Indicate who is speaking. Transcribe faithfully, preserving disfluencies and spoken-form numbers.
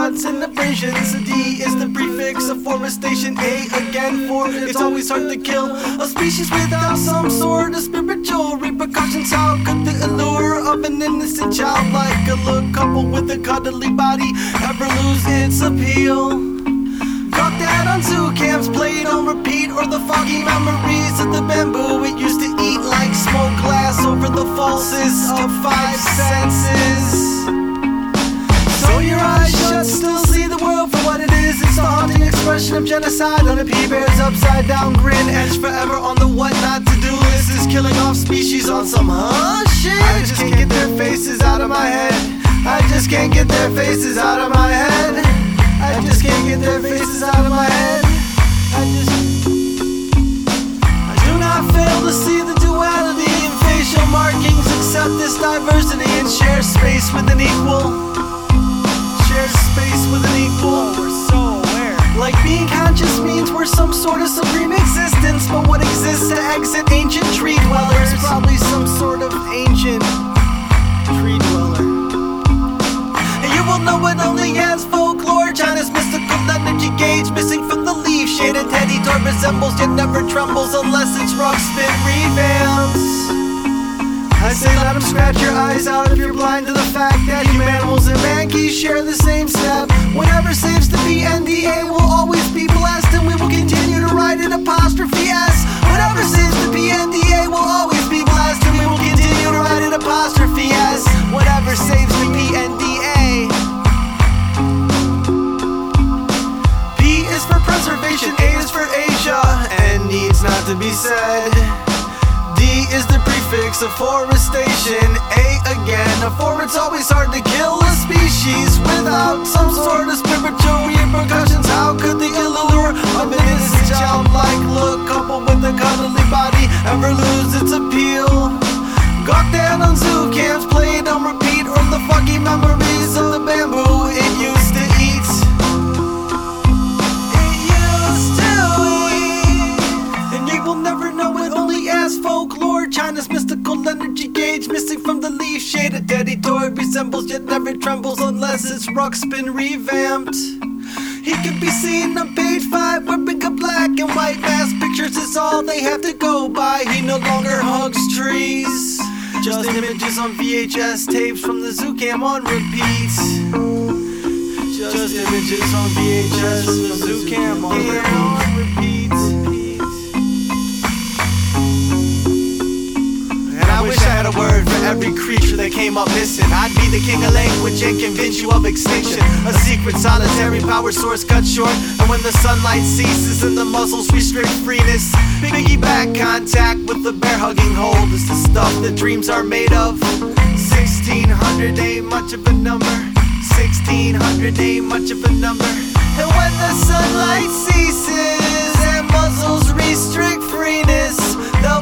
Speaker 1: thoughts and abrasions. D is the prefix of forestation. A again for it's always hard to kill a species without some sort of spiritual repercussions. How could the allure of an innocent child like a look coupled with a cuddly body ever lose its appeal? Got that on zoo camps, played on repeat, or the foggy memories of the bamboo it used to eat like smoked glass over the falsest of five senses. So your eyes shut, still see the world for what it is. It's the haunting expression of genocide on a P-Bear's upside down grin, etched forever on the what not to do list. Is killing off species on some huh shit. I just can't get their faces out of my head. I just can't get their faces out of my head. I just can't get their faces out of my head. I just I do not fail to see the duality in facial markings. Accept this diversity and share space with an equal. Share space with an equal.
Speaker 2: We're so aware.
Speaker 1: Like being conscious means we're some sort of supreme existence. But what exists to exit ancient tree dwellers? Probably some sort of ancient tree dweller. And you will know it only as folklore. China's mystical energy gauge missing from the leaf. Shaded teddy toy resembles yet never trembles unless it's rock spin revamps. I say let them scratch your eyes out if you're blind to the fact that humanimals and monkeys share the same step. Whatever saves the P N D A will always be blessed, and we will continue to write an apostrophe S. Whatever saves the P N D A will always be blessed, and we will continue to write an apostrophe S. Whatever saves the P N D A. P is for preservation, A is for Asia, and needs not to be said. D is the prefix of forestation. A again, for it's always hard to kill a species without some sort of spiritual repercussions. How could the ill allure of an innocent childlike look coupled with a cuddly body ever lose its appeal? Got that on zoo camps, played on repeat, or the foggy memories of the bamboo it used to eat. It used to eat. And you will never know it only as folklore. China's mystical energy gauge missing from the leaf. Shaded daddy toy resembles yet never trembles unless it's rock spin revamped. He can be seen on page five wearing a black and white mask. Pictures is all they have to go by. He no longer hugs trees, just images on V H S tapes from the zoo cam on repeat. Just images on V H S from the zoo cam on repeat. I wish I had a word for every creature that came up missing. I'd be the king of language and convince you of extinction. A secret solitary power source cut short, and when the sunlight ceases and the muzzles restrict freeness, piggyback contact with the bear hugging hold is the stuff that dreams are made of. Sixteen hundred ain't much of a number. Sixteen hundred ain't much of a number. And when the sunlight ceases and muzzles restrict freeness, they'll